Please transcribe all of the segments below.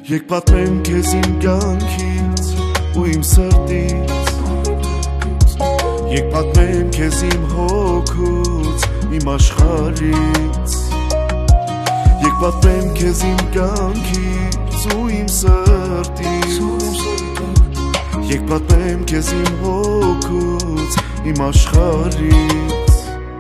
Եկ պատմեմ քեզ իմ կյանքից ու իմ սրտից, եկ պատմեմ քեզ իմ հոգուց, իմ աշխարհից, եկ պատմեմ քեզ իմ կյանքից ու իմ սրտից, եկ պատմեմ քեզ իմ հոգուց, իմ աշխարհից.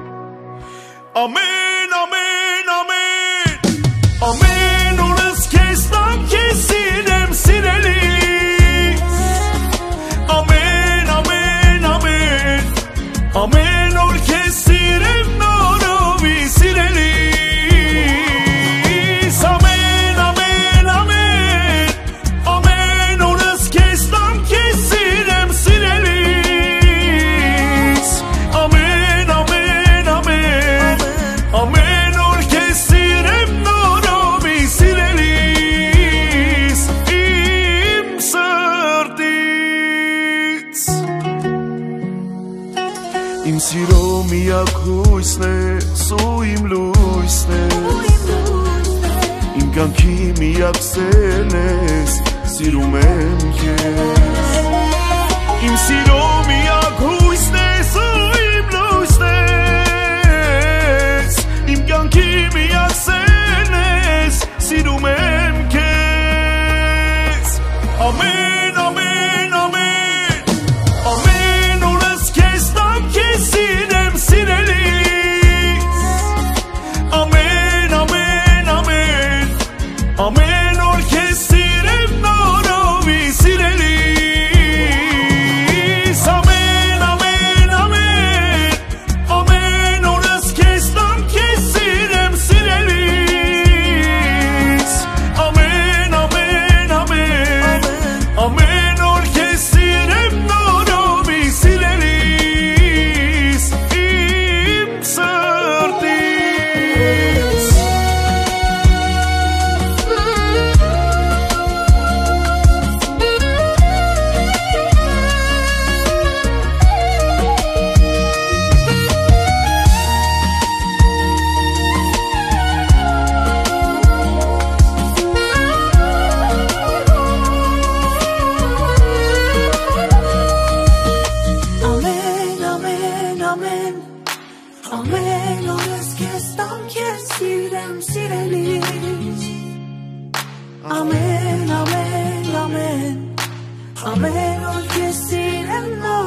Ամեն, ամեն, ամեն, ամեն օրս քեզ տամ, քեզ սիրեմ սիրելիս. Ամեն, ամեն, ամեն, ամեն օր քեզ սիրեմ նորովի սիրելիս. Ամեն, ամեն, ամեն, ամեն օրս քեզ տամ, քեզ սիրեմ սիրելիս. Ամեն, ամեն, ամեն, ամեն օր քեզ սիրեմ նորովի սիրելիս իմ սրտից. Իմ սիրո միակ հույսն ես ու իմ լույսն ես, իմ կյանքի միակ սերն ես, սիրում եմ քեզ. Իմ սիրո միակ հույսն ես ու իմ լույսն ես, իմ կյանքի միակ սերն ես, սիրում եմ քեզ. Ամեն, ամեն, ամեն, ամեն օրս քեզ տամ, քեզ սիրեմ սիրելիս. Ամեն, ամեն, ամեն, ամեն օր քեզ սիրեմ նորովի սիրելիս. Ամեն, ամեն, ամեն, ամեն օրս քեզ տամ, քեզ սիրեմ սիրելիս. Ամեն, ամեն, ամեն, ամեն օր քեզ սիրեմ նորովի սիրելիս իմ սրտից. Amen, amen, amen. Amen, orası kestan kesirem sirelis. Amen, amen, amen. Amen, orası kesirem